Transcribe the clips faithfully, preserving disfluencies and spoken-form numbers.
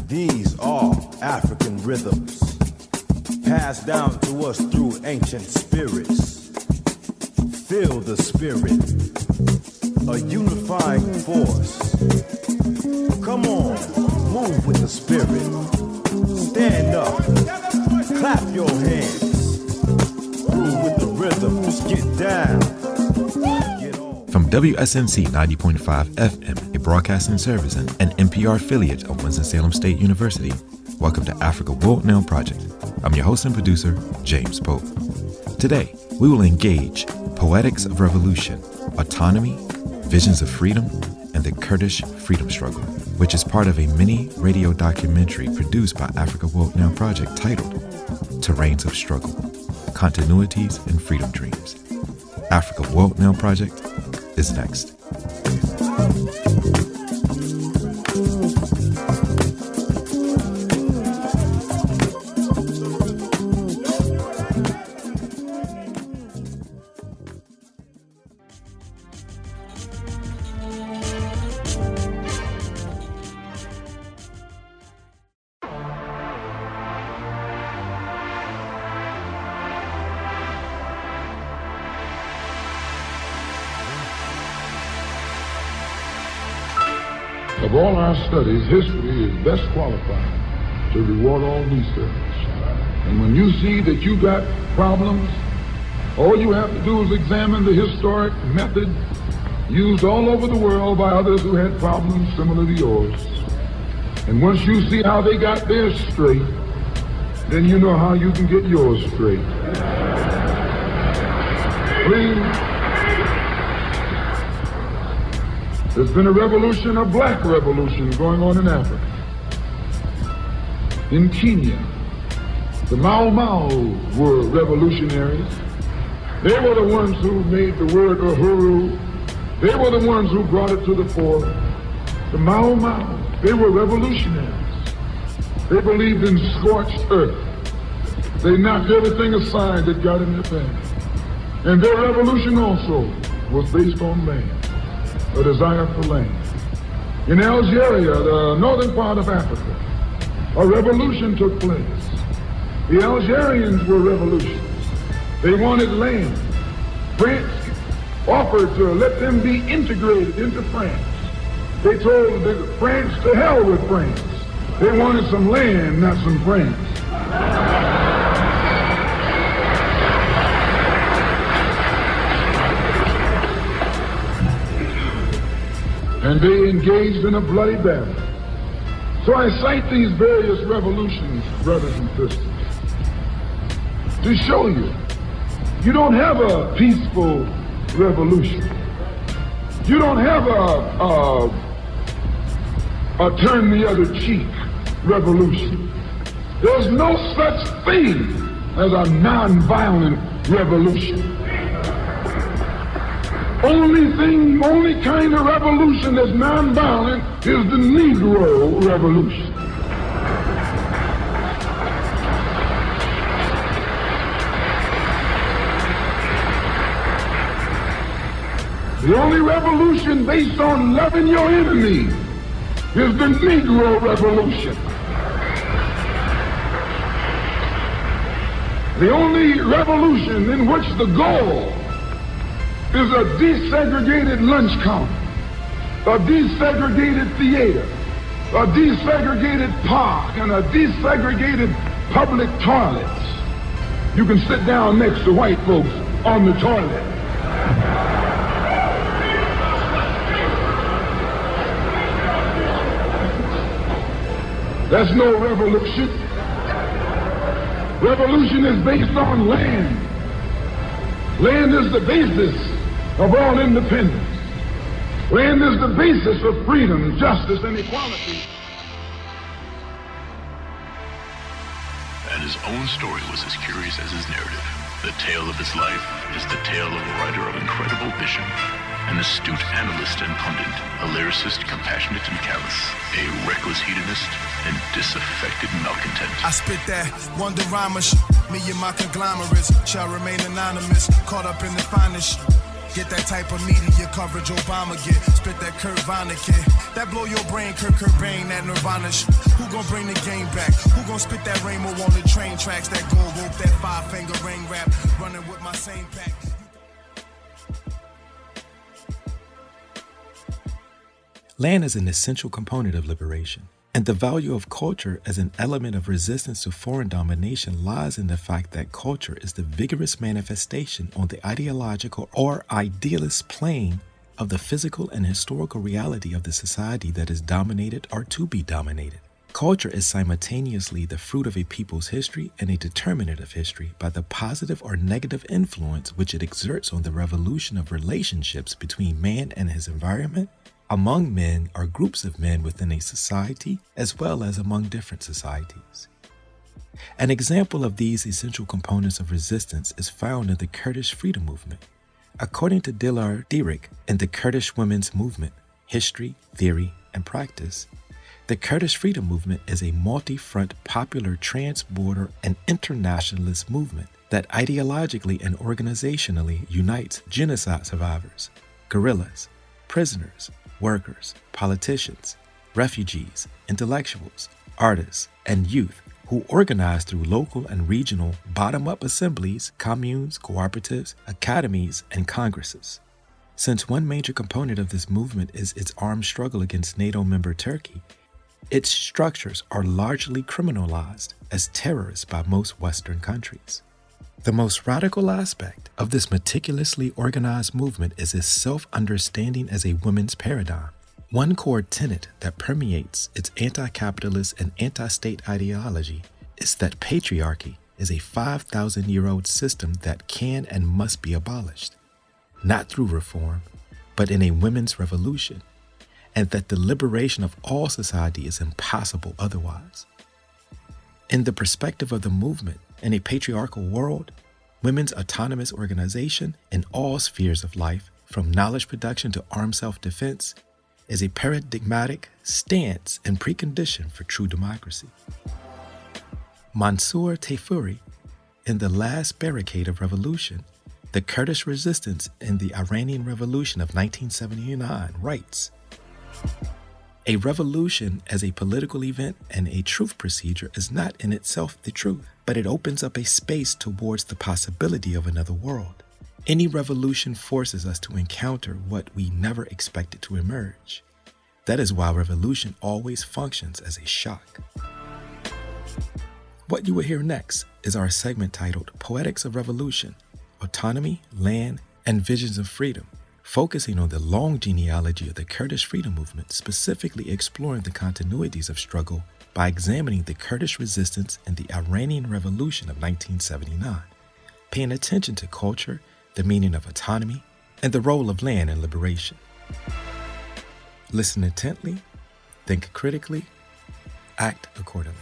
These are African rhythms, passed down to us through ancient spirits. Feel the spirit, a unifying force. Come on, move with the spirit. Stand up, clap your hands. Groove with the rhythms, get down. Get on. From W S N C ninety point five F M, a broadcasting service and an N P R affiliate of Winston-Salem State University, welcome to Africa World Now Project. I'm your host and producer, James Pope. Today, we will engage Poetics of Revolution, Autonomy, Visions of Freedom, and the Kurdish Freedom Struggle, which is part of a mini radio documentary produced by Africa World Now Project titled Terrains of Struggle, Continuities and Freedom Dreams. Africa World Now Project is next. Of all our studies, history is best qualified to reward all research. And when you see that you got problems, all you have to do is examine the historic method used all over the world by others who had problems similar to yours. And once you see how they got theirs straight, then you know how you can get yours straight. Please. There's been a revolution, a black revolution going on in Africa. In Kenya, the Mau Mau were revolutionaries. They were the ones who made the word Uhuru. They were the ones who brought it to the fore. The Mau Mau, they were revolutionaries. They believed in scorched earth. They knocked everything aside that got in their path. And their revolution also was based on land. A desire for land. In Algeria, the northern part of Africa, a revolution took place. The Algerians were revolutionists. They wanted land. France offered to let them be integrated into France. They told the France to hell with France. They wanted some land, not some France. And they engaged in a bloody battle. So I cite these various revolutions, brothers and sisters, to show you, you don't have a peaceful revolution. You don't have a, a, a turn the other cheek revolution. There's no such thing as a non-violent revolution. Only thing, only kind of revolution that's non-violent is the Negro Revolution. The only revolution based on loving your enemy is the Negro Revolution. The only revolution in which the goal is a desegregated lunch counter, a desegregated theater, a desegregated park, and a desegregated public toilets. You can sit down next to white folks on the toilet. That's no revolution. Revolution is based on land. Land is the basis of all independence. Land is the basis of freedom, justice, and equality. And his own story was as curious as his narrative. The tale of his life is the tale of a writer of incredible vision, an astute analyst and pundit, a lyricist compassionate and callous, a reckless hedonist and disaffected malcontent. I spit that wonder rhymer sh- me and my conglomerates shall remain anonymous, caught up in the finest sh- Get that type of media coverage Obama get. Spit that Kurt Vonnegut. That blow your brain, Kurt Cobain, that Nirvana sh- Who gon' bring the game back? Who gon' spit that rainbow on the train tracks? That gold rope, that five finger ring rap. Running with my same pack. Land is an essential component of liberation, and the value of culture as an element of resistance to foreign domination lies in the fact that culture is the vigorous manifestation on the ideological or idealist plane of the physical and historical reality of the society that is dominated or to be dominated. Culture is simultaneously the fruit of a people's history and a determinant of history by the positive or negative influence which it exerts on the revolution of relationships between man and his environment, among men or groups of men within a society, as well as among different societies. An example of these essential components of resistance is found in the Kurdish freedom movement. According to Dilar Dirick in the Kurdish Women's Movement, History, Theory, and Practice, the Kurdish freedom movement is a multi-front popular trans-border and internationalist movement that ideologically and organizationally unites genocide survivors, guerrillas, prisoners, workers, politicians, refugees, intellectuals, artists, and youth who organize through local and regional bottom-up assemblies, communes, cooperatives, academies, and congresses. Since one major component of this movement is its armed struggle against NATO member Turkey, its structures are largely criminalized as terrorists by most Western countries. The most radical aspect of this meticulously organized movement is its self-understanding as a women's paradigm. One core tenet that permeates its anti-capitalist and anti-state ideology is that patriarchy is a five thousand year old system that can and must be abolished, not through reform, but in a women's revolution, and that the liberation of all society is impossible otherwise. In the perspective of the movement, in a patriarchal world, women's autonomous organization in all spheres of life, from knowledge production to armed self-defense, is a paradigmatic stance and precondition for true democracy. Mansour Tayfuri, in The Last Barricade of Revolution, The Kurdish Resistance in the Iranian Revolution of nineteen seventy-nine, writes, "A revolution as a political event and a truth procedure is not in itself the truth, but it opens up a space towards the possibility of another world. Any revolution forces us to encounter what we never expected to emerge. That is why revolution always functions as a shock." What you will hear next is our segment titled Poetics of Revolution, Autonomy, Land, and Visions of Freedom, focusing on the long genealogy of the Kurdish freedom movement, specifically exploring the continuities of struggle by examining the Kurdish resistance in the Iranian Revolution of nineteen seventy-nine, paying attention to culture, the meaning of autonomy, and the role of land in liberation. Listen intently, think critically, act accordingly.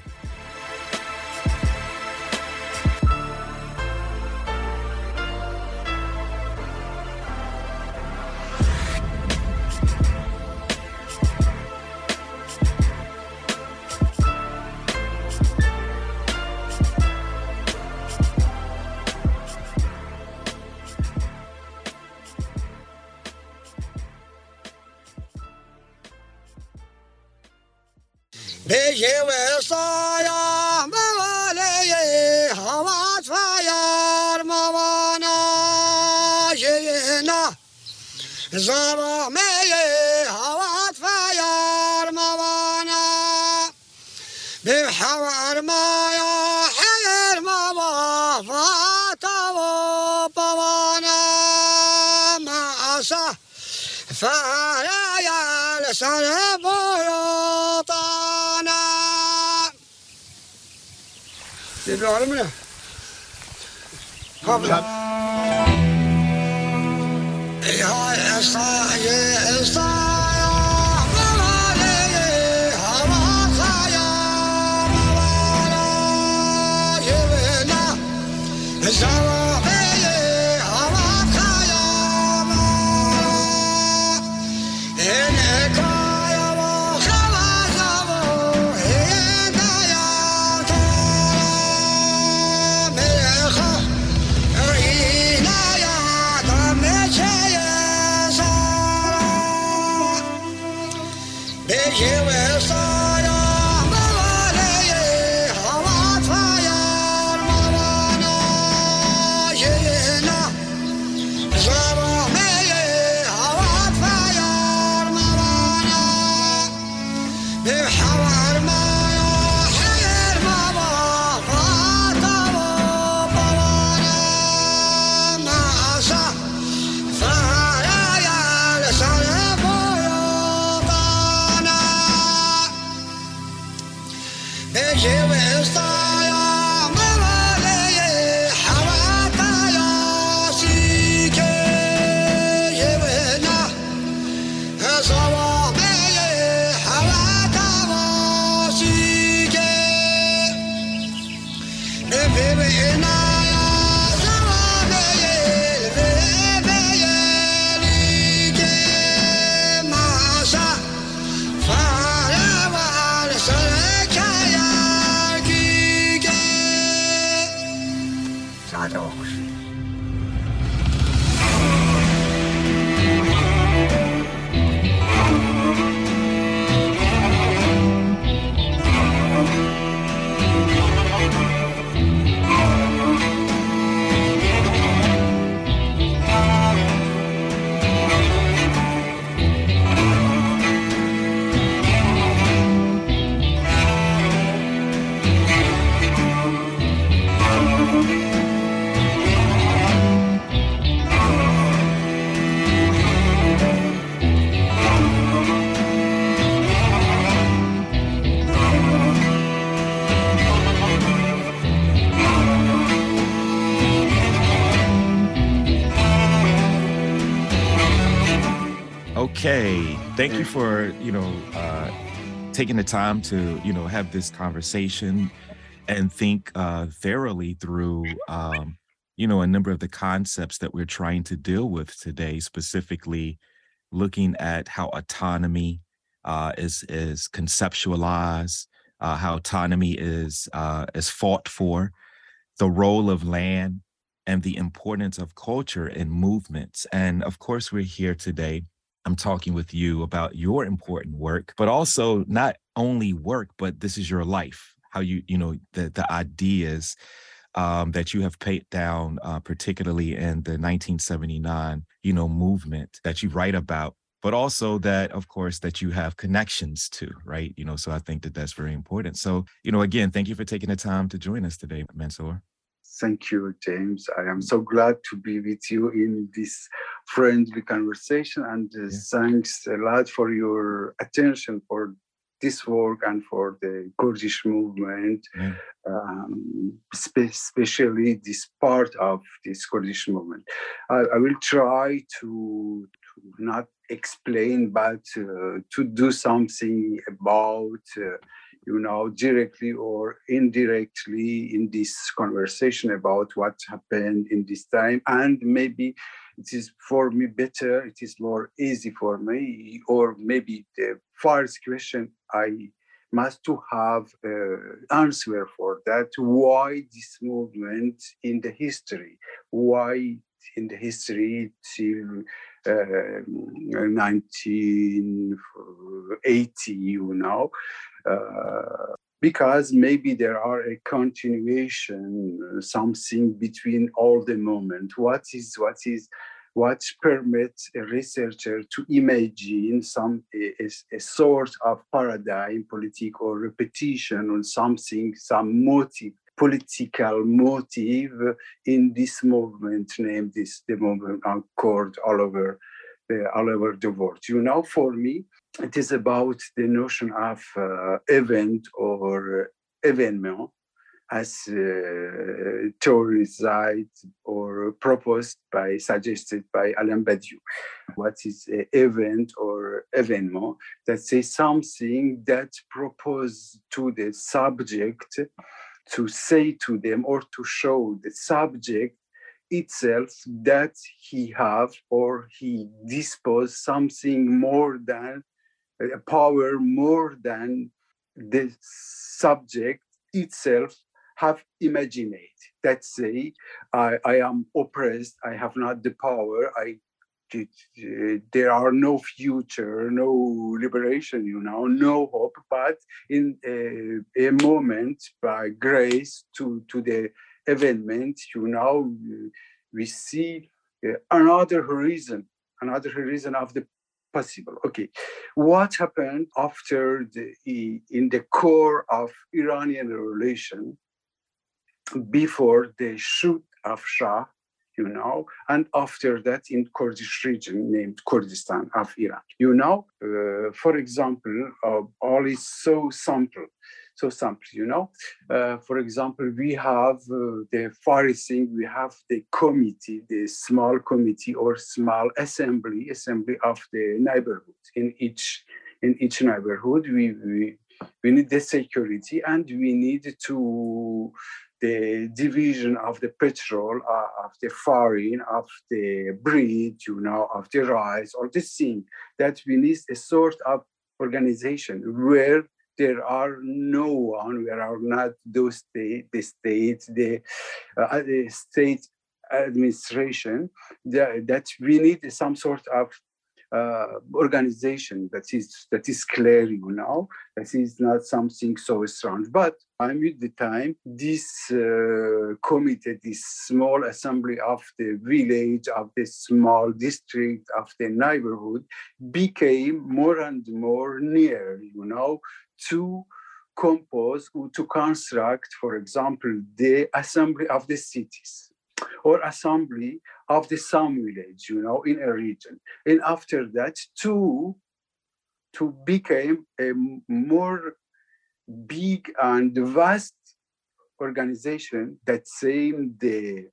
Yeah. Okay, thank you for, you know, uh, taking the time to, you know, have this conversation and think uh, thoroughly through, um, you know, a number of the concepts that we're trying to deal with today, specifically looking at how autonomy uh, is is conceptualized, uh, how autonomy is uh, is fought for, the role of land, and the importance of culture and movements. And of course, we're here today. I'm talking with you about your important work, but also not only work, but this is your life, how you, you know, the, the ideas um, that you have paid down, uh, particularly in the nineteen seventy-nine, you know, movement that you write about, but also that, of course, that you have connections to, right? You know, so I think that that's very important. So, you know, again, thank you for taking the time to join us today, Mansour. Thank you, James. I am so glad to be with you in this friendly conversation, and uh, yeah. Thanks a lot for your attention for this work and for the Kurdish movement, yeah. um, spe- especially this part of this Kurdish movement. I, I will try to, to not explain, but uh, to do something about uh, you know, directly or indirectly in this conversation about what happened in this time. And maybe it is for me better, it is more easy for me, or maybe the first question I must to have an uh, answer for that. Why this movement in the history? Why in the history till uh, nineteen eighty, you know? Uh, because maybe there are a continuation, uh, something between all the moment. What is what is what permits a researcher to imagine some a, a sort of paradigm, politic or repetition on something, some motive, political motive in this movement, named this the movement occurred all over the all over the world. You know, for me, it is about the notion of uh, event or uh, événement as uh, theorized or proposed by, suggested by Alain Badiou. What is an event or événement? That says something that proposes to the subject to say to them or to show the subject itself that he have or he dispose something more than a power more than the subject itself have imagined. That say, I, I am oppressed, I have not the power, I uh, there are no future, no liberation, you know, no hope, but in a, a moment by grace to, to the event, you know, we see uh, another horizon, another horizon of the possible. Okay, what happened after the in the core of Iranian revolution before the shoot of Shah, you know, and after that in Kurdish region named Kurdistan of Iran. You know, uh, for example, uh, all is so simple. so simple, you know. Uh, for example, we have uh, the Pharisee, we have the committee, the small committee or small assembly, assembly of the neighborhood. In each in each neighborhood, we we, we need the security, and we need to the division of the petrol, uh, of the foreign, of the bread, you know, of the rice, or the thing that we need a sort of organization where there are no one, where are not those state, the state, the, uh, the state administration, the, that we need some sort of uh, organization that is that is clear, you know, that is not something so strange. But I'm with the time, this uh, committee, this small assembly of the village, of the small district, of the neighborhood, became more and more near, you know, to compose, to construct, for example, the assembly of the cities or assembly of the some village, you know, in a region. And after that, to, to became a more big and vast organization that same the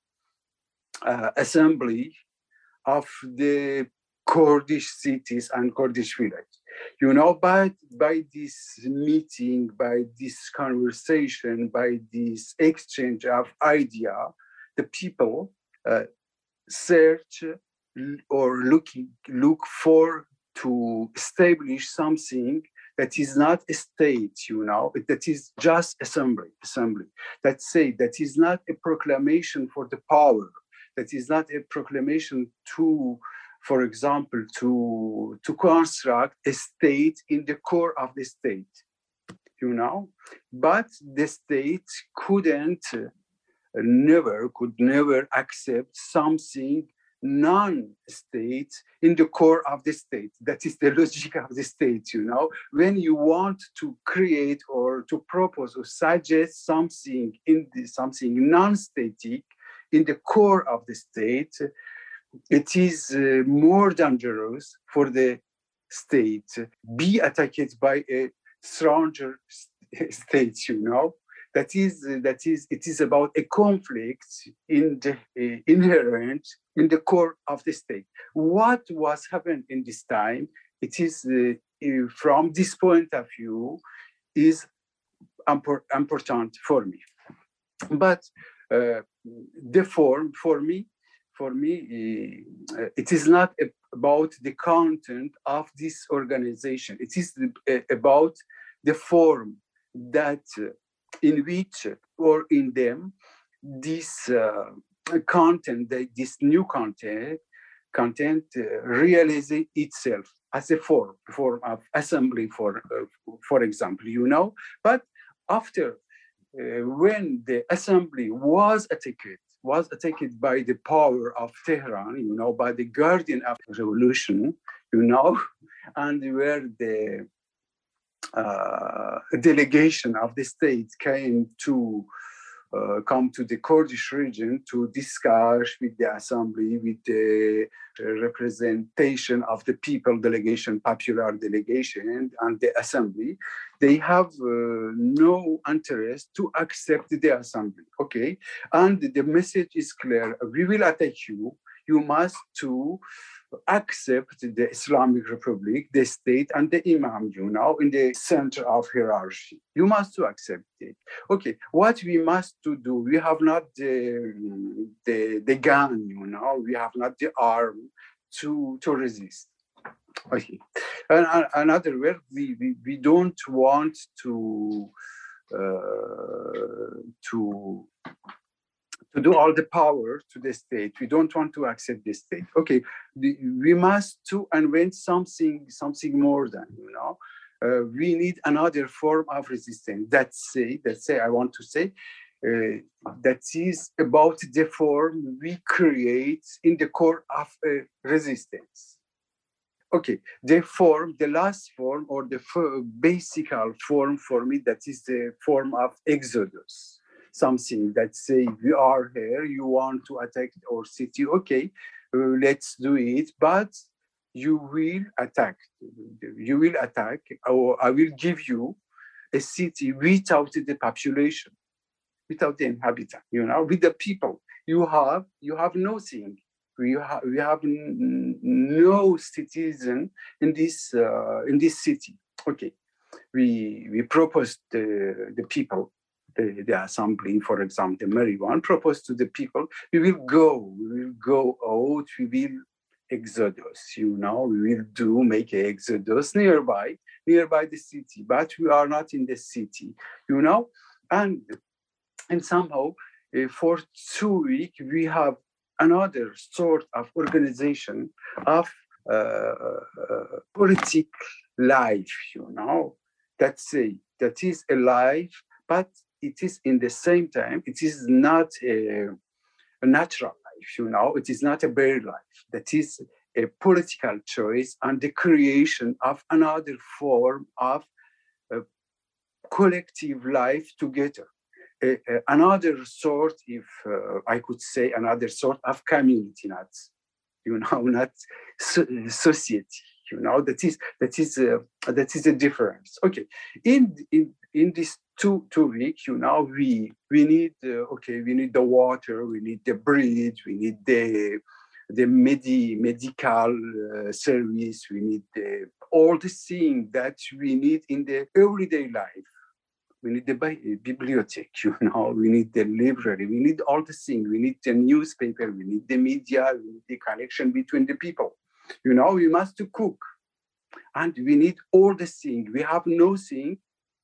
uh, assembly of the Kurdish cities and Kurdish village. You know, by, by this meeting, by this conversation, by this exchange of idea, the people uh, search or looking look for to establish something that is not a state, you know, that is just assembly, assembly. That say that is not a proclamation for the power, that is not a proclamation to, for example, to to construct a state in the core of the state, you know, but the state couldn't. Uh, never could never accept something non-state in the core of the state. That is the logic of the state, you know. When you want to create or to propose or suggest something in the, something non-static in the core of the state, it is uh, more dangerous for the state be attacked by a stranger state, you know. That is, that is, it is about a conflict in the uh, inherent in the core of the state. What was happening in this time? It is, uh, from this point of view, is impor- important for me. But uh, the form for me, for me, uh, it is not about the content of this organization. It is uh, about the form that. Uh, in which or in them this uh, content, this new content, content uh, realizes itself as a form, form of assembly, for, uh, for example, you know. But after, uh, when the assembly was attacked, was attacked by the power of Tehran, you know, by the guardian of the revolution, you know, and where the Uh, a delegation of the state came to uh, come to the Kurdish region to discuss with the assembly, with the uh, representation of the people delegation, popular delegation, and the assembly. They have uh, no interest to accept the assembly, okay? And the message is clear: we will attack you. You must to accept the Islamic Republic, the state, and the Imam, you know, in the center of hierarchy. You must to accept it. Okay, what we must to do, we have not the, the, the gun, you know, we have not the arm to, to resist. Okay, and, and another word, we, we, we don't want to, uh, to, to do all the power to the state. We don't want to accept the state. Okay, the, we must to invent something, something more than, you know. Uh, we need another form of resistance. That say, that say, I want to say, uh, that is about the form we create in the core of a resistance. Okay, the form, the last form, or the f- basic form for me, that is the form of exodus. Something that say, we are here, you want to attack our city, okay, uh, let's do it, but you will attack, you will attack, or I will give you a city without the population, without the inhabitant, you know, with the people. You have, you have nothing. We have, we have n- no citizen in this, uh, in this city. Okay, we, we proposed the, the people, the, the assembly, for example, the Marijuana proposed to the people, we will go, we will go out, we will exodus, you know, we will do, make an exodus nearby, nearby the city, but we are not in the city, you know, and, and somehow uh, for two weeks, we have another sort of organization of uh, uh, political life, you know, that's a, that is a life, but it is in the same time, it is not a, a natural life, you know, it is not a bird life. That is a political choice and the creation of another form of uh, collective life together. Uh, uh, another sort, if uh, I could say, another sort of community, not, you know, not so, society. You know, that is that is uh, that is a difference. Okay, in in in this two two weeks, you know, we we need uh, okay, we need the water, we need the bridge, we need the the medi medical uh, service, we need the, all the things that we need in the everyday life. We need the bibliothèque, you know, we need the library, we need all the things, we need the newspaper, we need the media, we need the connection between the people. You know, we must cook. And we need all the things. We have nothing,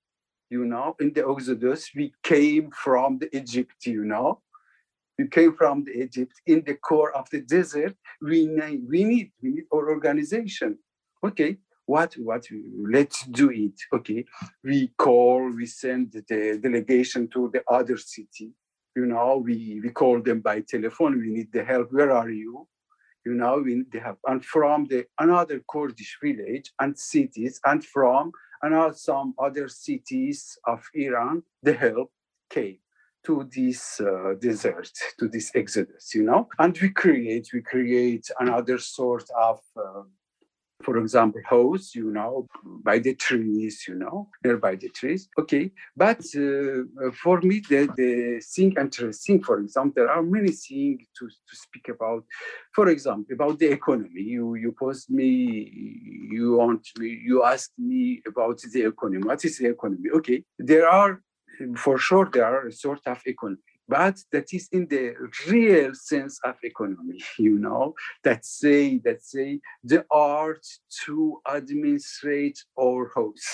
you know, in the Exodus. We came from the Egypt, you know. We came from the Egypt in the core of the desert. We need, we need, we need our organization. Okay, what, what, let's do it. Okay, we call, we send the delegation to the other city. You know, we, we call them by telephone. We need the help. Where are you? You know, we need the help. And from the another Kurdish village and cities, and from another some other cities of Iran, the help came to this uh, desert, to this exodus, you know. And we create, we create another sort of, uh, for example, house, you know, by the trees, you know, nearby the trees. Okay, but uh, for me, the, the thing interesting, for example, there are many things to, to speak about. For example, about the economy. You you posed me, you want me, you asked me about the economy. What is the economy? Okay, there are, for sure, there are a sort of economy. But that is in the real sense of economy, you know, that say, that say the art to administrate our house,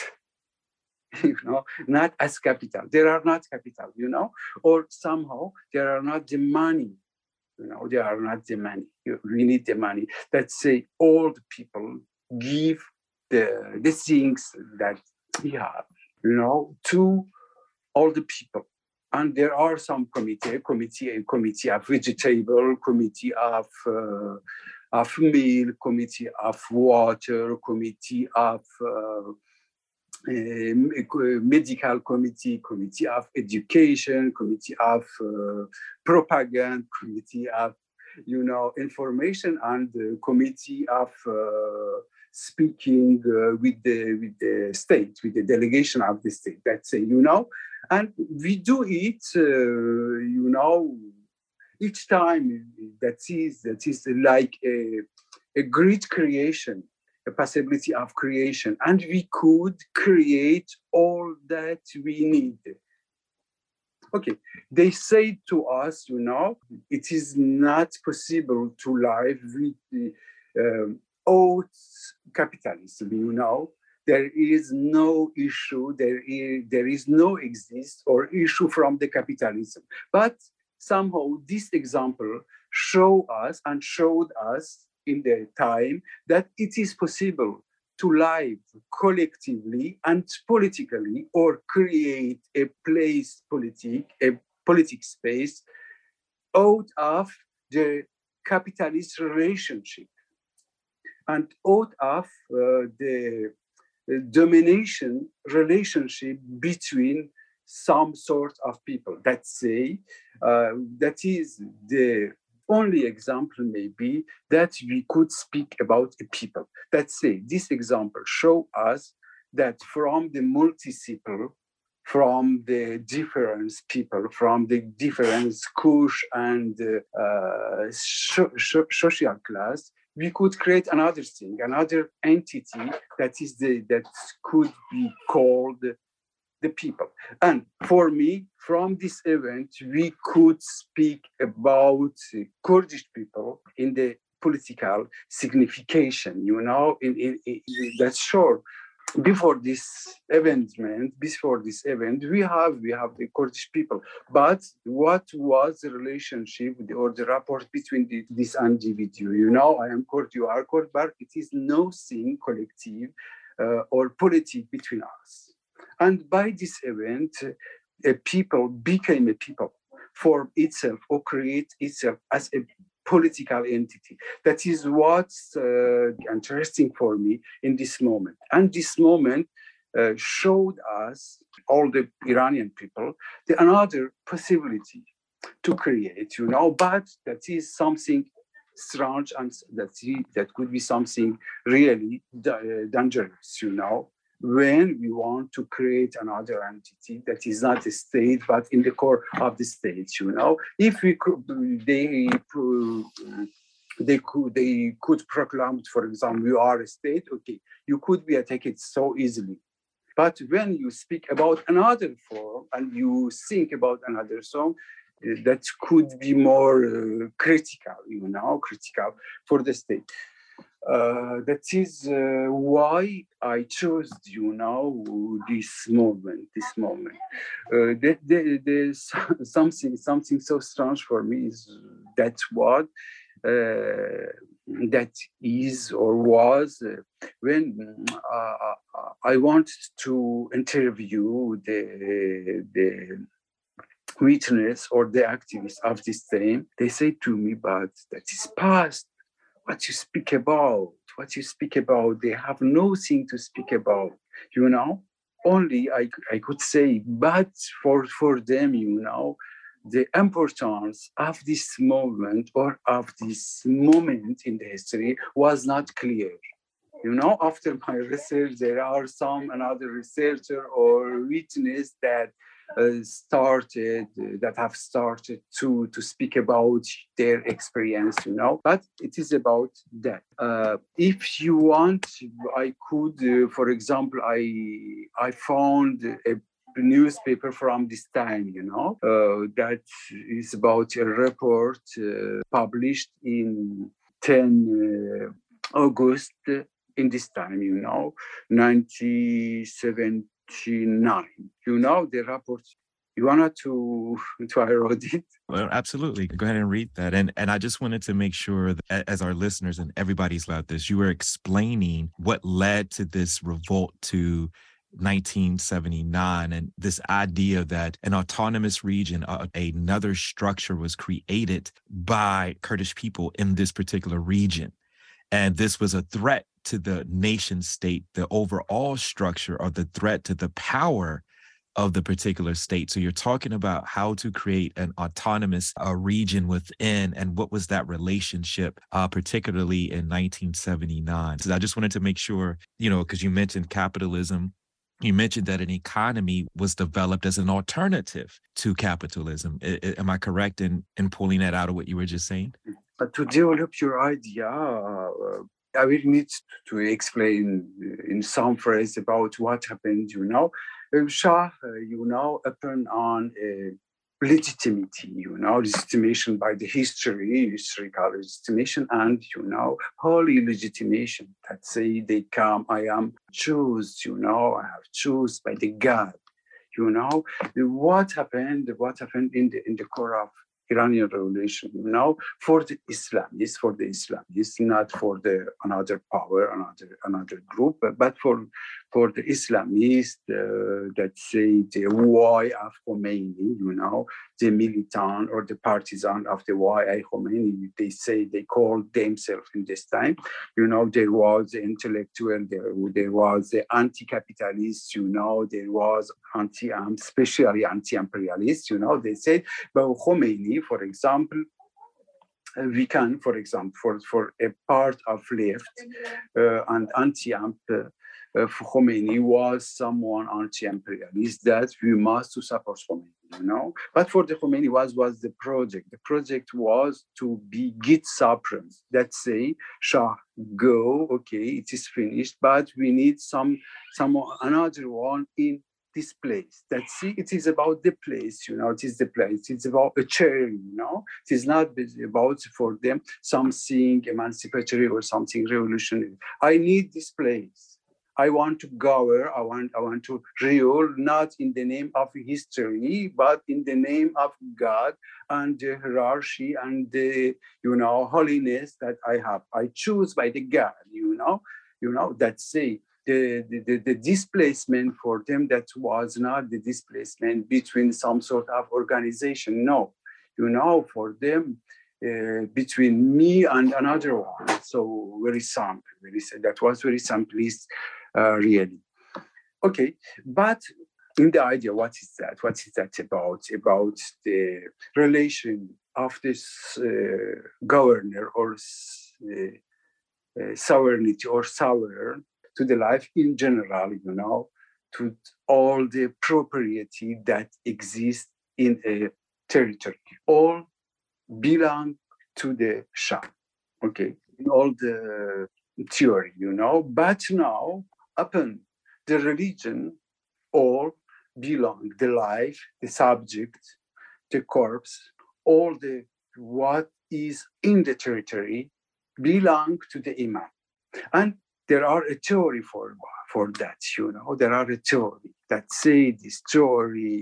you know, not as capital. There are not capital, you know, or somehow there are not the money, you know, there are not the money. We need the money. That say all the people give the, the things that we have, you know, to all the people. And there are some committee, committee, a committee of vegetable, committee of uh, of meal, committee of water, committee of uh, uh, medical committee, committee of education, committee of uh, propaganda, committee of, you know, information, and uh, committee of uh, speaking uh, with the with the state, with the delegation of the state. That's it, you know. And we do it, uh, you know, each time. That is that is like a, a great creation, a possibility of creation, and we could create all that we need. Okay, they say to us, you know, it is not possible to live with the um, old capitalism, you know. There is no issue, there is, there is no exist or issue from the capitalism. But somehow this example show us and showed us in the time that it is possible to live collectively and politically, or create a place politic, a politic space out of the capitalist relationship and out of uh, the domination relationship between some sort of people. That say, uh, that is the only example maybe that we could speak about a people. That say, this example show us that from the multiple from the different people, from the different kush and uh, uh, so, so, social class, we could create another thing, another entity that is the that could be called the people. And for me, from this event, we could speak about Kurdish people in the political signification, you know, in, in, in that's sure. Before this event, before this event, we have we have the Kurdish people. But what was the relationship or the rapport between the, this individual? You know, I am Kurd, you are Kurd, but it is nothing collective uh, or politic between us. And by this event, a people became a people, form itself or create itself as a political entity. That is what's uh, interesting for me in this moment. And this moment uh, showed us, all the Iranian people, the another possibility to create, you know, but that is something strange and that, that could be something really da- dangerous, you know, when we want to create another entity that is not a state, but in the core of the state, you know. If we could, they, they could, they could proclaim, for example, you are a state, okay, you could be attacked so easily. But when you speak about another form and you think about another song, that could be more uh, critical, you know, critical for the state. Uh, that is uh, why I chose, you know, this moment. This moment. Uh, there, there, there's something, something so strange for me is that what uh, that is or was uh, when uh, I wanted to interview the the witness or the activists of this time. They say to me, "But that is past. What you speak about, what you speak about, they have nothing to speak about, you know? Only I, I could say, but for, for them, you know, the importance of this moment or of this moment in the history was not clear. You know, after my research, there are some another researcher or witness that Uh, started uh, that have started to to speak about their experience, you know, but it is about that. Uh, if you want, I could, uh, for example, I I found a newspaper from this time, you know, uh, that is about a report uh, published in tenth of August in this time, you know, nineteen seventy-nine. You know, the report, you wanted to, to I wrote it? Well, absolutely. Go ahead and read that. And and I just wanted to make sure that as our listeners and everybody's loud this, you were explaining what led to this revolt to nineteen seventy-nine and this idea that an autonomous region, uh, another structure was created by Kurdish people in this particular region. And this was a threat to the nation state, the overall structure, or the threat to the power of the particular state. So you're talking about how to create an autonomous uh, region within, and what was that relationship, uh, particularly in nineteen seventy-nine. So I just wanted to make sure, you know, because you mentioned capitalism, you mentioned that an economy was developed as an alternative to capitalism. I, I, am I correct in, in pulling that out of what you were just saying? Uh, to develop your idea, uh, I will need to explain in some phrase about what happened, you know. Shah, uh, you know, upon on a legitimacy, you know, legitimation by the history, historical legitimation, and, you know, holy legitimation that say they come, I am choose, you know, I have choose by the God, you know. What happened, what happened in the, in the core of Iranian revolution, you know, for the Islamists, for the Islamists, not for the another power, another another group, but for for the Islamists uh, that say the why of Khomeini, you know, the militant or the partisan of the why of Khomeini, they say they call themselves in this time, you know, there was the intellectual, there, there was the anti-capitalist, you know, there was anti, um, especially anti-imperialist, you know, they said, but Khomeini, for example, we can, for example, for, for a part of left uh, and anti-amp, uh, uh, Khomeini was someone anti-imperialist that we must to support Khomeini, you know. But for the Khomeini was was the project. The project was to be Git supreme. That say, Shah, go, okay, it is finished, but we need some some another one in this place. That see, it is about the place, you know, it is the place. It's about a chair, you know. It is not about for them something emancipatory or something revolutionary. I need this place. I want to govern, I want, I want to rule, not in the name of history, but in the name of God and the hierarchy and the, you know, holiness that I have. I choose by the God, you know, you know, that say, The, the, the displacement for them, that was not the displacement between some sort of organization. No, you know, for them, uh, between me and another one. So very simple, very, that was very simplest, uh, really. Okay, but in the idea, what is that? What is that about? About the relation of this uh, governor or uh, uh, sovereignty or sovereign to the life in general, you know, to all the property that exists in a territory, all belong to the Shah, okay, in all the theory, you know. But now, upon the religion, all belong, the life, the subject, the corpse, all the what is in the territory belong to the Imam. And there are a theory for, for that, you know. There are a theory that say this theory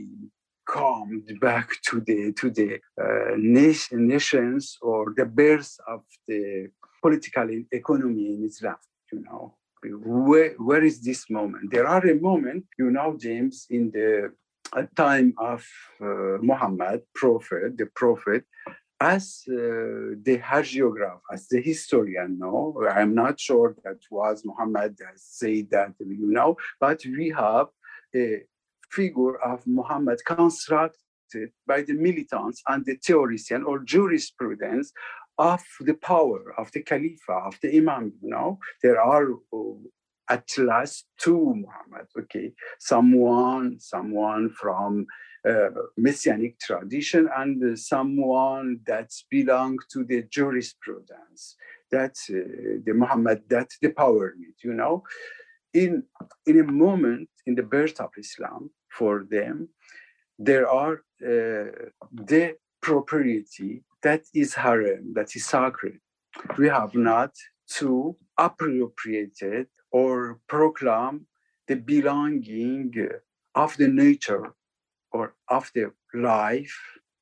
comes back to the to the uh, nation, nations or the birth of the political economy in Islam, you know. Where, where is this moment? There are a moment, you know, James, in the uh, time of uh, Muhammad, prophet, the prophet, as uh, the hagiograph, as the historian, no, I'm not sure that was Muhammad has said that, you know, but we have a figure of Muhammad constructed by the militants and the theorician or jurisprudence of the power of the Caliph, of the Imam, you know. There are uh, at last two Muhammad, okay, someone, someone from Uh, messianic tradition and uh, someone that belongs to the jurisprudence, that uh, the Muhammad, that the power need, you know. In, in a moment, in the birth of Islam, for them, there are uh, the property that is harem, that is sacred. We have not to appropriate it or proclaim the belonging of the nature or of the life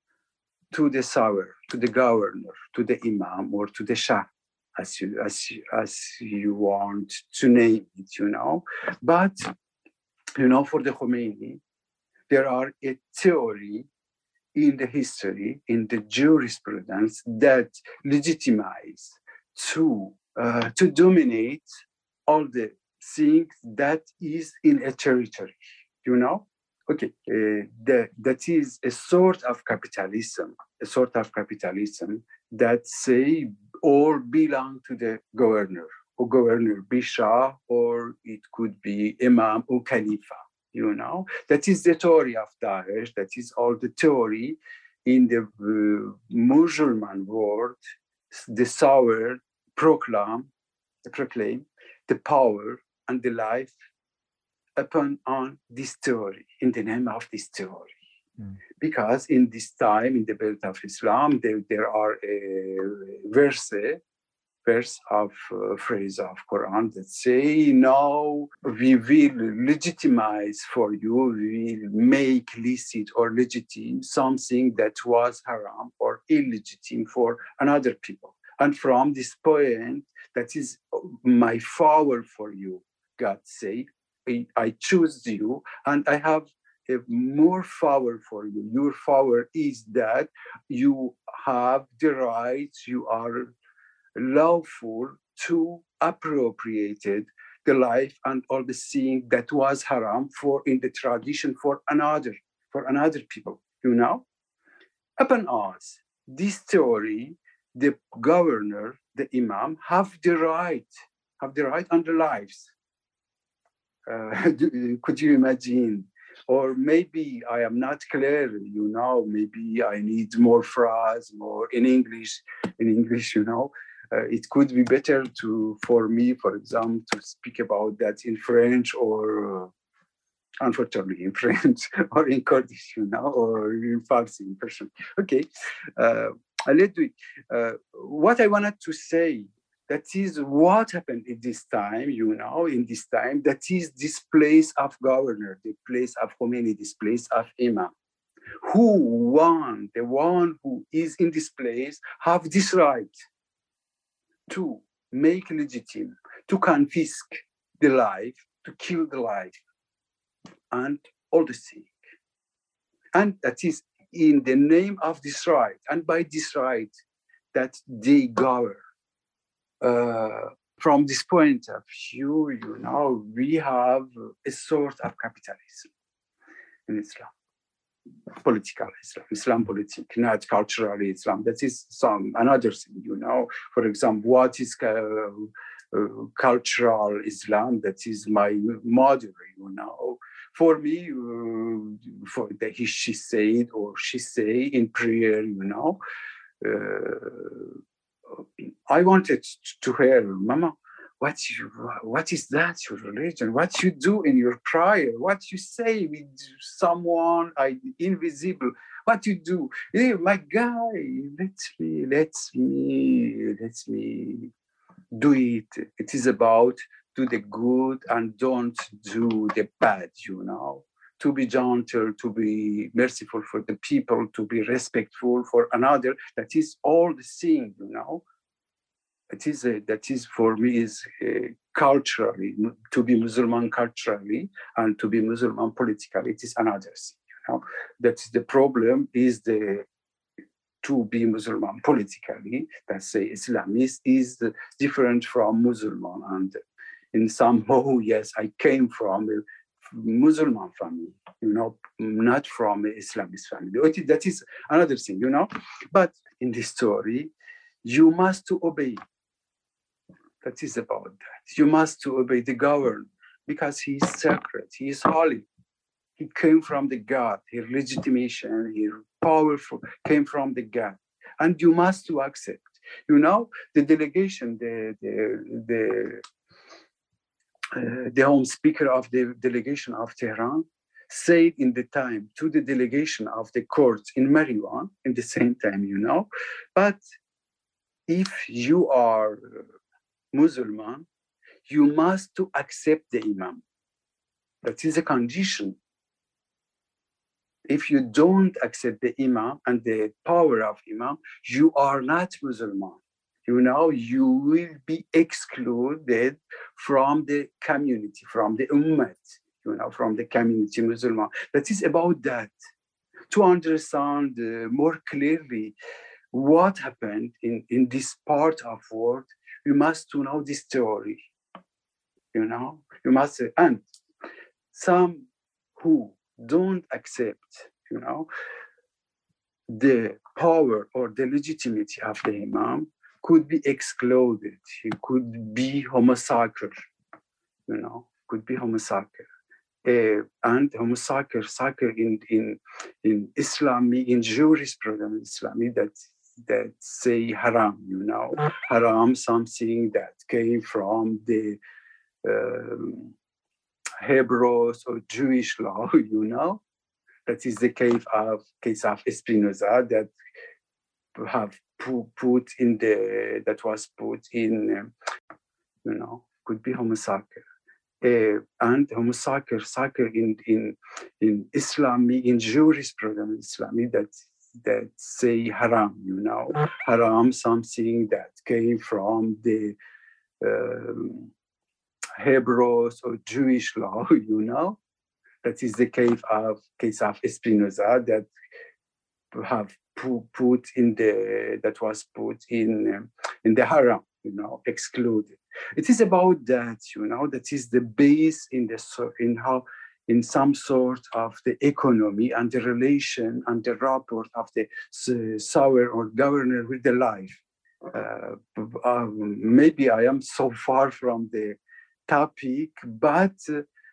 to the sovereign, to the governor, to the imam, or to the shah, as you, as you, as you want to name it, you know. But, you know, for the Khomeini, there are a theory in the history, in the jurisprudence that legitimize to, uh, to dominate all the things that is in a territory, you know. Okay, uh, that, that is a sort of capitalism, a sort of capitalism that say all belong to the governor, or governor be Shah, or it could be Imam or Khalifa, you know. That is the theory of Daesh, that is all the theory in the uh, Muslim world, the sovereign proclaim, proclaim the power and the life upon on this theory, in the name of this theory. Mm. Because in this time, in the birth of Islam, there, there are a verse, verse of uh, phrase of Quran that say, now we will legitimize for you, we will make licit or legitimate something that was haram or illegitimate for another people. And from this point, that is my power for you, God say, I choose you, and I have a more power for you. Your power is that you have the right, you are lawful to appropriate the life and all the things that was haram for in the tradition for another, for another people, you know. Upon us, this theory, the governor, the imam, have the right, have the right on the lives. Uh, do, could you imagine? Or maybe I am not clear, you know, maybe I need more phrase, more in English, in English, you know. Uh, it could be better to, for me, for example, to speak about that in French or, uh, unfortunately, in French or in Kurdish, you know, or in Farsi, in Persian. Okay, uh, let's do it. Uh, what I wanted to say, that is what happened in this time, you know, in this time, that is this place of governor, the place of Khomeini, this place of Imam. Who one, the one who is in this place, have this right to make legitimate, to confiscate the life, to kill the life, and all the things. And that is in the name of this right, and by this right, that they govern. Uh, from this point of view, you know, we have a sort of capitalism in Islam. Political Islam, Islam politic, not cultural Islam. That is some another thing, you know. For example, what is uh, uh, cultural Islam? That is my mother, you know. For me, uh, for the he, she said or she say in prayer, you know. Uh, I wanted to hear, Mama, what you, what is that, your religion? What you do in your prayer? What you say with someone I, invisible? What you do? Hey, my guy, let me, let me, let me do it. It is about do the good and don't do the bad, you know. To be gentle, to be merciful for the people, to be respectful for another. That is all the thing, you know. It is a, that is for me is uh, culturally, to be Muslim culturally and to be Muslim politically, it is another thing, you know. That's the problem is the to be Muslim politically, let's say Islamist, is different from Muslim. And in some way, yes, I came from a Muslim family, you know, not from an Islamist family. That is another thing, you know. But in this story, you must to obey. That is about that. You must to obey the governor because he is sacred, he is holy. He came from the God, his legitimation, his powerful, came from the God. And you must to accept. You know, the delegation, the, the, the, uh, the home speaker of the delegation of Tehran said in the time to the delegation of the courts in Mariwan, in the same time, you know, but if you are Muslim, you must to accept the Imam. That is a condition. If you don't accept the Imam and the power of Imam, you are not Muslim. You know, you will be excluded from the community, from the Ummah, you know, from the community Muslim. That is about that. To understand uh, more clearly what happened in, in this part of the world, you must to know this story, you know, you must, and some who don't accept, you know, the power or the legitimacy of the Imam could be excluded. He could be homosexual, you know, could be homosexual. Uh, and homosexual in, in, in Islami, in jurisprudence Islami, that that say haram, you know, haram, something that came from the um, Hebrews or Jewish law, you know. That is the case of case of Spinoza that have put in the that was put in, um, you know, could be homosexual. Uh, and homosexual in in in Islami, in jurisprudence Islami, that that say haram, you know, haram, something that came from the um, Hebrews or Jewish law, you know. That is the case of case of Spinoza that have put in the that was put in um, in the haram, you know, excluded. It is about that, you know, that is the base in the in how in some sort of the economy and the relation and the rapport of the sower or governor with the life. Uh, um, maybe I am so far from the topic, but uh,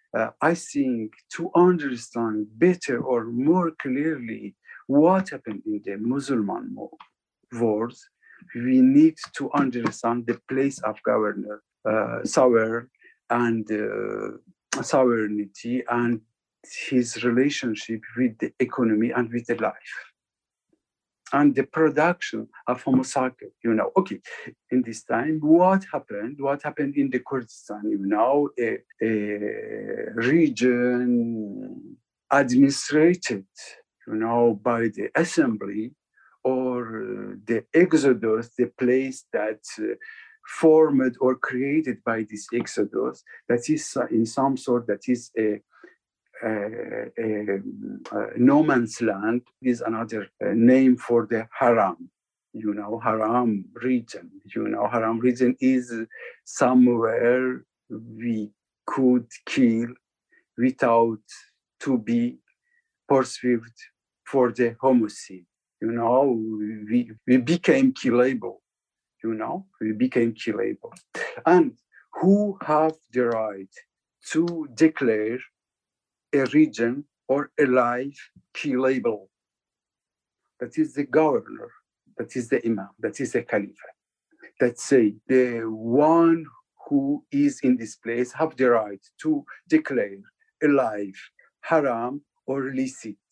uh, I think to understand better or more clearly what happened in the Muslim world, we need to understand the place of governor, uh, sovereign and uh, sovereignty and his relationship with the economy and with the life and the production of Homo sapiens, you know. Okay, in this time, what happened? What happened in the Kurdistan? You know, a, a region administrated, you know, by the assembly or the exodus, the place that uh, formed or created by this exodus, that is uh, in some sort, that is a Uh, uh, uh, no man's land is another uh, name for the haram, you know, haram region. You know, haram region is somewhere we could kill without to be pursued for the homicide. You know, we, we became killable, you know, we became killable. And who have the right to declare a region or a life killable? That is the governor, that is the imam, that is the caliph. That say the one who is in this place have the right to declare a life haram or licit.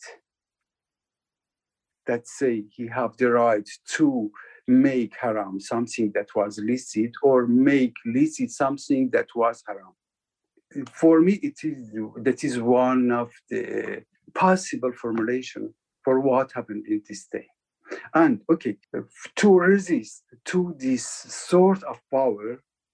That say he have the right to make haram something that was licit or make licit something that was haram. For me, it is that is one of the possible formulation for what happened in this day. And okay, to resist to this sort of power,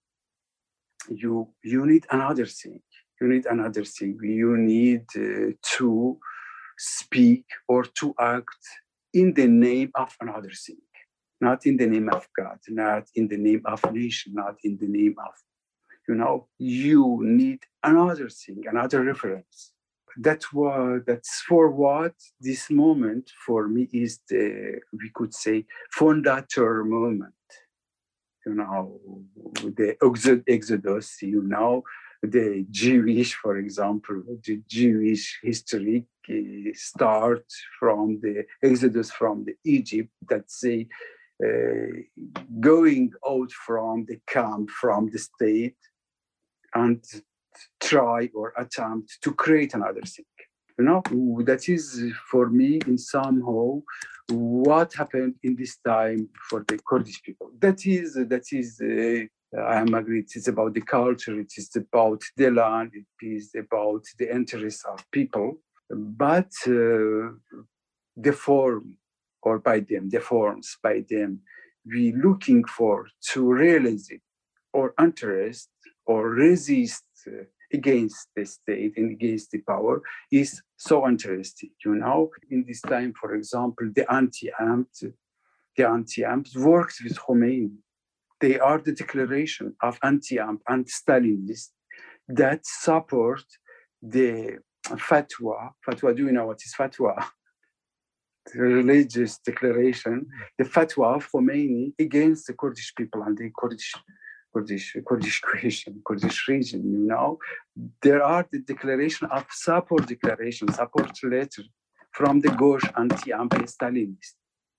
you you need another thing. You need another thing. You need uh, to speak or to act in the name of another thing, not in the name of God, not in the name of nation, not in the name of. You know, you need another thing, another reference. That was, that's for what this moment for me is the, we could say, fondateur moment. You know, the Exodus, you know, the Jewish, for example, the Jewish history start from the Exodus from the Egypt that say, uh, going out from the camp, from the state, and try or attempt to create another thing. You know, that is for me in somehow what happened in this time for the Kurdish people. That is, that is, uh, I am agreed, it's about the culture, it is about the land, it is about the interests of people, but uh, the form, or by them, the forms by them, we looking for to realize it, or interest, or resist uh, against the state and against the power is so interesting. You know, in this time, for example, the anti-amps, the anti-amps worked with Khomeini. They are the declaration of anti-amp and Stalinists that support the fatwa. Fatwa, do you know what is fatwa? The religious declaration, the fatwa of Khomeini against the Kurdish people and the Kurdish Kurdish, Kurdish question, Kurdish region, you know. There are the declaration of support declaration, support letter from the Gosh anti-Stalinist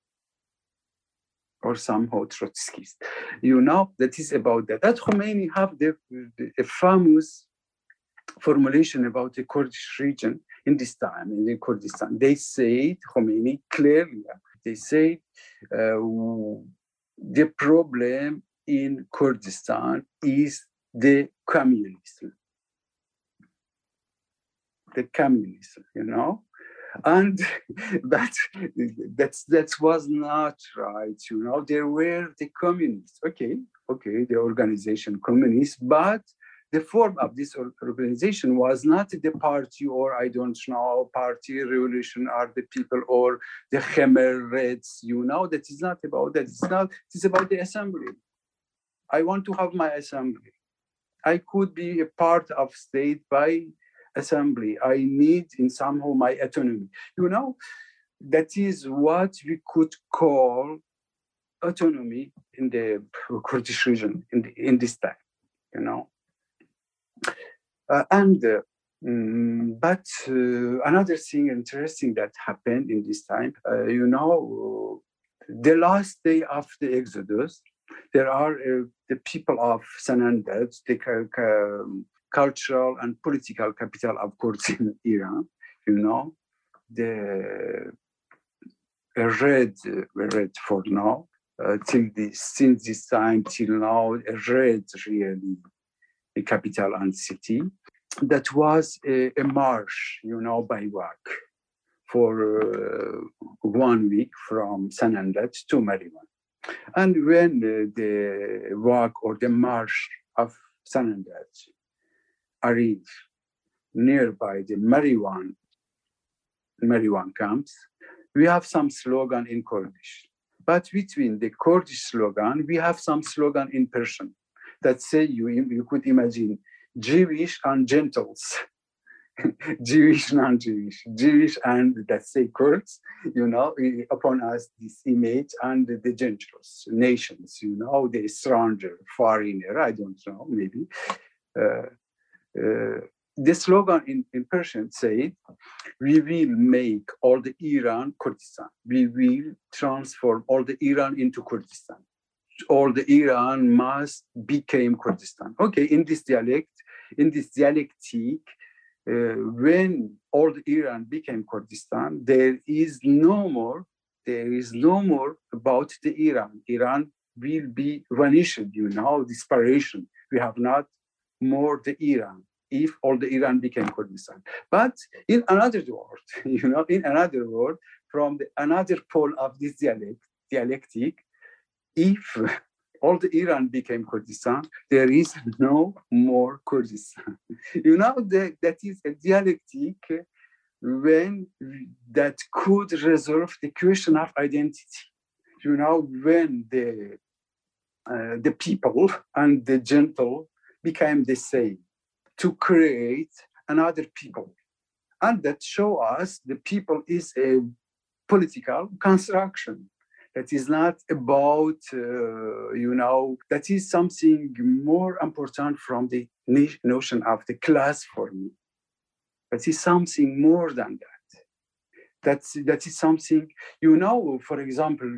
or somehow Trotskyist. You know, that is about that. That Khomeini have the, the a famous formulation about the Kurdish region in this time, in the Kurdistan. They say, Khomeini clearly, they say uh, the problem in Kurdistan is the communism. The communism, you know? And that that's, that was not right, you know? There were the communists, okay, okay, the organization communists, but the form of this organization was not the party or I don't know, party revolution are the people or the Khmer Reds, you know? That is not about that. It's not, it's about the assembly. I want to have my assembly. I could be a part of state by assembly. I need in somehow my autonomy. You know, that is what we could call autonomy in the Kurdish region in, the, in this time, you know. Uh, and uh, Mm, but uh, another thing interesting that happened in this time, uh, you know, the last day of the Exodus, there are uh, the people of Sanandaj, the uh, cultural and political capital, of course, in Iran, you know, the uh, red, uh, red for now, uh, till this, since this time till now, red really, the capital and city. That was a, a march, you know, by walk for uh, one week from Sanandaj to Mariwan. And when uh, the walk or the march of Sanandaj arrived nearby the Mariwan, Mariwan camps, we have some slogan in Kurdish. But between the Kurdish slogan, we have some slogan in Persian that say you, you could imagine Jewish and gentles, Jewish, non-Jewish, Jewish and let's say Kurds, you know, upon us this image, and the gentles, nations, you know, the stranger, foreigner, I don't know, maybe. Uh, uh, the slogan in, in Persian said, we will make all the Iran Kurdistan. We will transform all the Iran into Kurdistan. All the Iran must become Kurdistan. Okay, in this dialect, in this dialectic, uh, when all the Iran became Kurdistan, there is no more, there is no more about the Iran. Iran will be vanished, you know, disparation. We have not more the Iran if all the Iran became Kurdistan. But in another word, you know, in another word, from the, another pole of this dialect, dialectic, if all the Iran became Kurdistan, there is no more Kurdistan. You know, the, that is a dialectic when that could resolve the question of identity. You know, when the, uh, the people and the gentle became the same to create another people. And that show us the people is a political construction. That is not about, uh, you know, that is something more important from the notion of the class for me. That is something more than that. That's, that is something, you know, for example,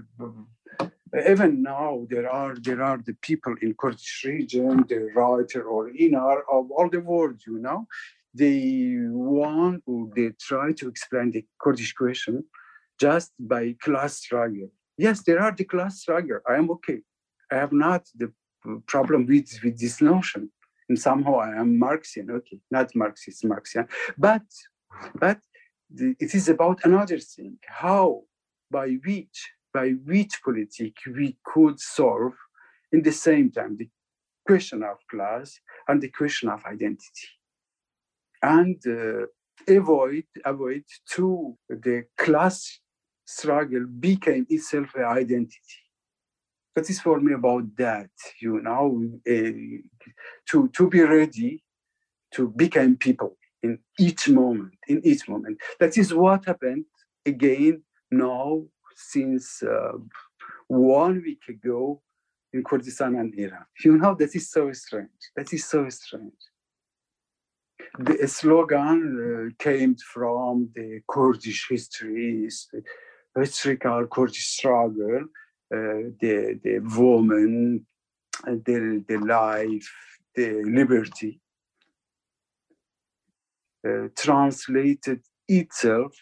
even now there are there are the people in Kurdish region, the writer or inner of all the world, you know, they want or they try to explain the Kurdish question just by class struggle. Yes, there are the class struggle. I am okay. I have not the problem with, with this notion. And somehow I am Marxian, okay, not Marxist, Marxian. But, but the, it is about another thing, how, by which, by which politic we could solve in the same time the question of class and the question of identity. And uh, avoid, avoid to the class struggle became itself an identity. That is for me about that, you know, uh, to, to be ready to become people in each moment, in each moment. That is what happened again now since uh, one week ago in Kurdistan and Iran. You know, that is so strange. That is so strange. The slogan uh, came from the Kurdish history, historical Kurdish struggle, uh, the, the woman, the, the life, the liberty, uh, translated itself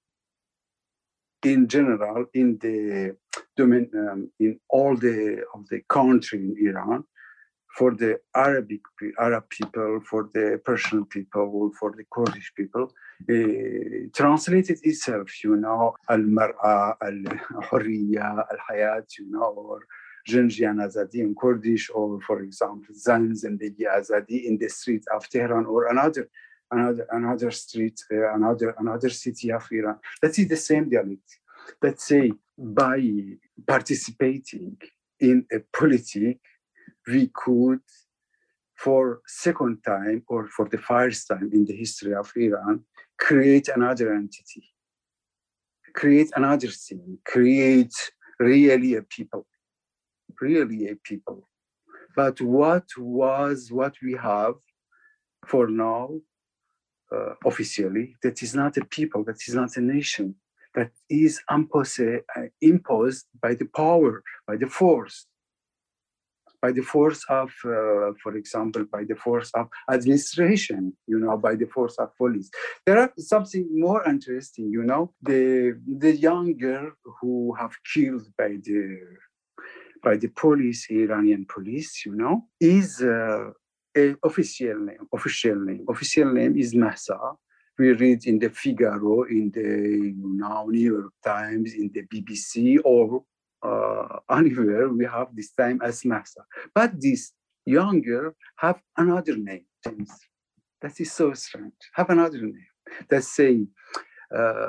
in general in the domain, um, in all the of the country in Iran, for the Arabic Arab people, for the Persian people, for the Kurdish people, uh, translated itself, you know, al-mar'a, al-hurriya, al-hayat, you know, or Janjian Azadi in Kurdish, or for example, Zan Zendegi Azadi in the streets of Tehran, or another, another, another street, uh, another, another city of Iran. That is the same dialect. Let's say by participating in a politic, we could, for second time or for the first time in the history of Iran, create another entity, create another thing, create really a people, really a people. But what was, what we have for now, uh, officially, that is not a people, that is not a nation, that is impose, uh, imposed by the power, by the force, by the force of, uh, for example, by the force of administration, you know, by the force of police. There are something more interesting, you know, the the young girl who have killed by the by the police, Iranian police, you know, is uh, a official name. Official name. Official name is Mahsa. We read in the Figaro, in the you know, New York Times, in the B B C, or uh, anywhere we have this time as Mahsa. But this young girl have another name. That is so strange. Have another name. That say uh,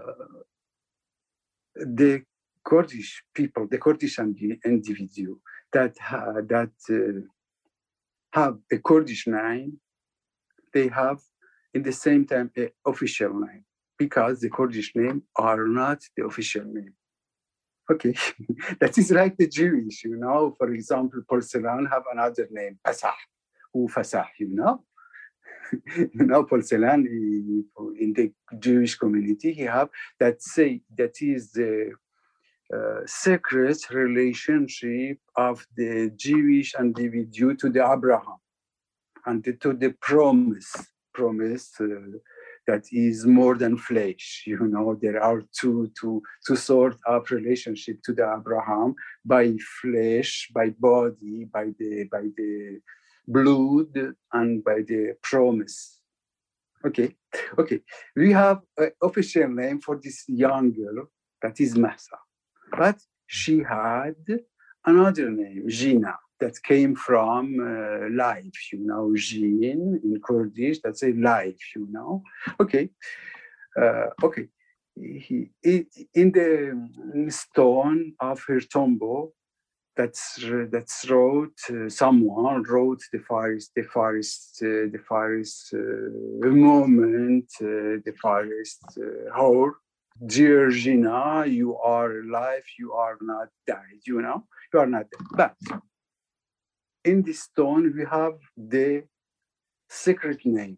the Kurdish people, the Kurdish individual that uh, that uh, have a Kurdish name, they have in the same time an official name, because the Kurdish name are not the official name. Okay, that is like the Jewish, you know. For example, porcelain have another name, Fasah, who Fasah, you know. You know, porcelain in the Jewish community, he have that say that is the uh, secret relationship of the Jewish individual to the Abraham and the, to the promise, promise uh, that is more than flesh. You know, there are two, two, two sorts of relationship to the Abraham, by flesh, by body, by the, by the blood, and by the promise. Okay, okay. We have an official name for this young girl, that is Mahsa. But she had another name, Gina, that came from uh, life, you know, Jin in Kurdish, that's a life, you know. Okay, uh, okay. He, he, in the stone of her tomb, that's that's wrote. Uh, someone wrote the first, the first, uh, the first uh, moment, uh, the first uh, hour. Dear Gina, you are alive. You are not died. You know, you are not dead. But in this stone, we have the secret name.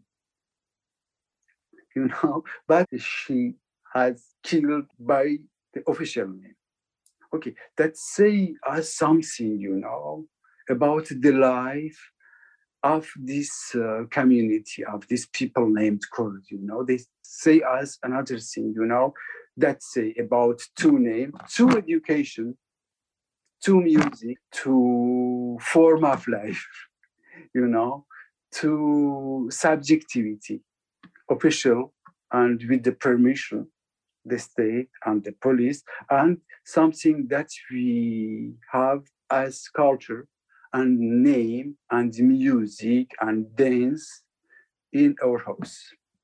You know, but she has killed by the official name. Okay, that say us something, you know, about the life of this uh, community, of these people named Kurd, you know. They say us another thing, you know, that say about two names, two education, two music, two form of life, you know, two subjectivity, official and with the permission, the state and the police, and something that we have as culture and name and music and dance in our house.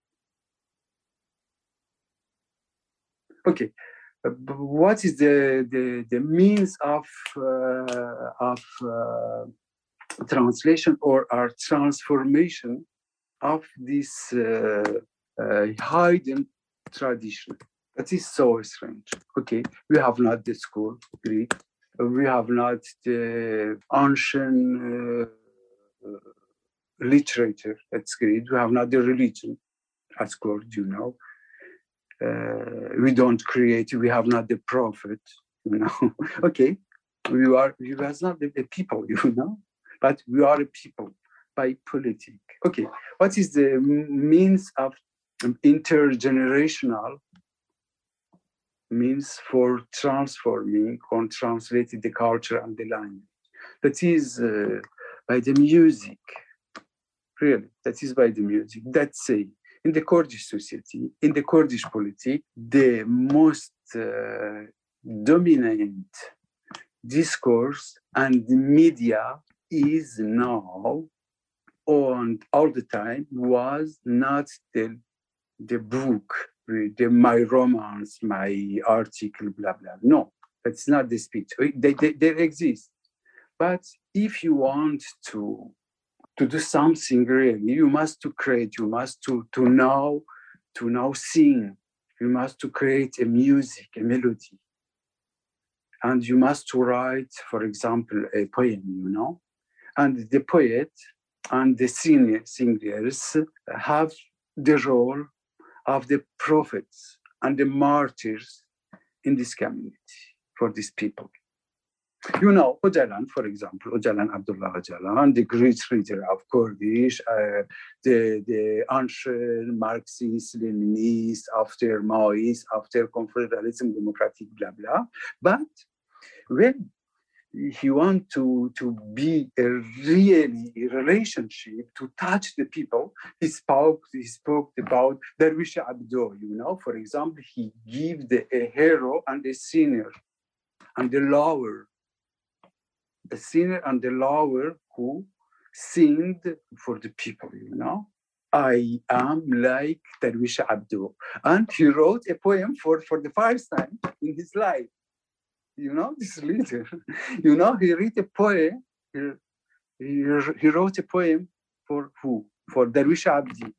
Okay, uh, what is the, the, the means of, uh, of uh, translation or our transformation of this uh, uh, hidden tradition? That is so strange. Okay, we have not the school, Greek. We have not the ancient uh, uh, literature, that's Greek. We have not the religion, as Kurd, you know. Uh, we don't create, we have not the prophet, you know. Okay, we are, we are not the, the people, you know, but we are a people by politic. Okay, what is the means of intergenerational means for transforming or translating the culture and the language? That is uh, by the music, really, that is by the music. That's say, in the Kurdish society, in the Kurdish politics, the most uh, dominant discourse and the media is now, and all the time, was not the, the book, the, my romance, my article, blah, blah. No, that's not the speech. They, they, they exist. But if you want to, to do something really, you must to create, you must to, to know, to now sing, you must to create a music, a melody. And you must to write, for example, a poem, you know? And the poet and the singer, singers have the role of the prophets and the martyrs in this community for these people. You know, Öcalan, for example, Öcalan, Abdullah Öcalan, the great leader of Kurdish, uh, the, the ancient Marxist, Leninist, after Maoist, after confederalism, democratic, blah, blah. But when he want to, to be a really a relationship, to touch the people, he spoke, he spoke about Dervish Abdo, you know, for example, he gave the, a hero and a sinner and the lover, a sinner and the lover who sinned for the people, you know. I am like Dervish Abdo. And he wrote a poem for, for the first time in his life. You know, this leader, you know, he read a poem, he, he, he wrote a poem for who? For Dervish Abdi.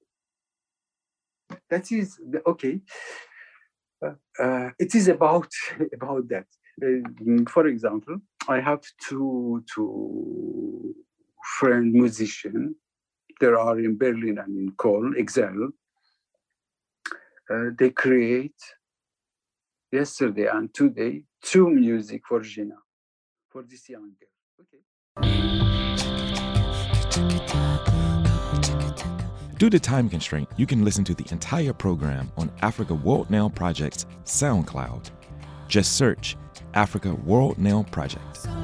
That is, okay. Uh, uh, it is about, about that. Uh, for example, I have two, two friend musicians. There are in Berlin and in Cologne, Excel. Uh, they create yesterday and today two music for Gina, for this young girl. Okay. Due to time constraint, you can listen to the entire program on Africa World Now Project's SoundCloud. Just search Africa World Now Project.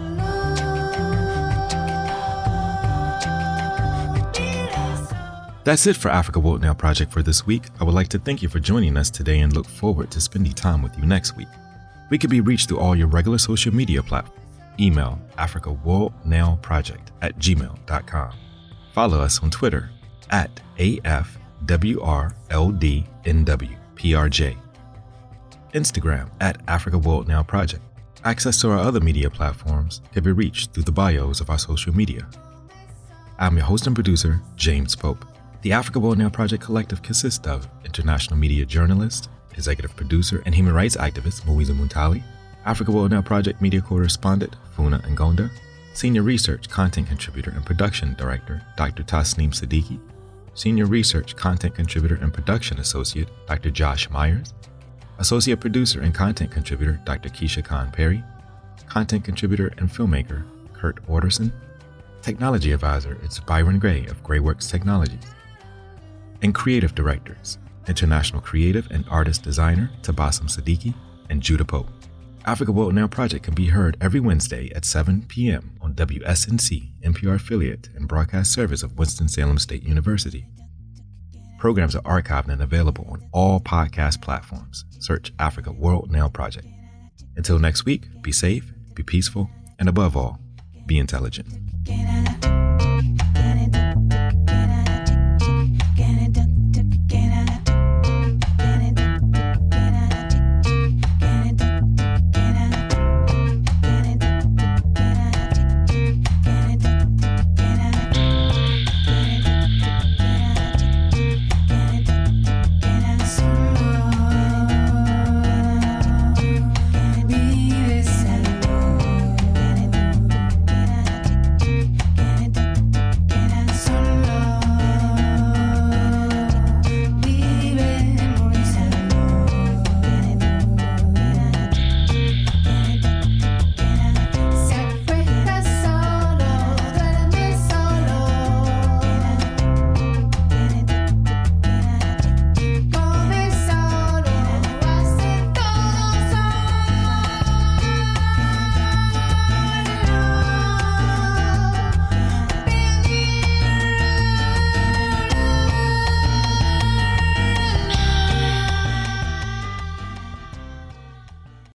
That's it for Africa World Now Project for this week. I would like to thank you for joining us today and look forward to spending time with you next week. We can be reached through all your regular social media platforms. Email Africa World Now Project at gmail dot com. Follow us on Twitter at A F W R L D N W P R J. Instagram at Africa World Now Project. Access to our other media platforms can be reached through the bios of our social media. I'm your host and producer, James Pope. The Africa World Now Project Collective consists of international media journalist, executive producer, and human rights activist Moiza Muntali, Africa World Now Project media correspondent Funa Ngonda, senior research content contributor and production director Doctor Tasneem Siddiqui, senior research content contributor and production associate Doctor Josh Myers, associate producer and content contributor Doctor Keisha Khan Perry, content contributor and filmmaker Kurt Orderson, technology advisor is Byron Gray of Grayworks Technologies, and creative directors, international creative and artist designer Tabassum Siddiqui and Judah Pope. Africa World Now Project can be heard every Wednesday at seven p.m. on W S N C, N P R affiliate and broadcast service of Winston-Salem State University. Programs are archived and available on all podcast platforms. Search Africa World Now Project. Until next week, be safe, be peaceful, and above all, be intelligent.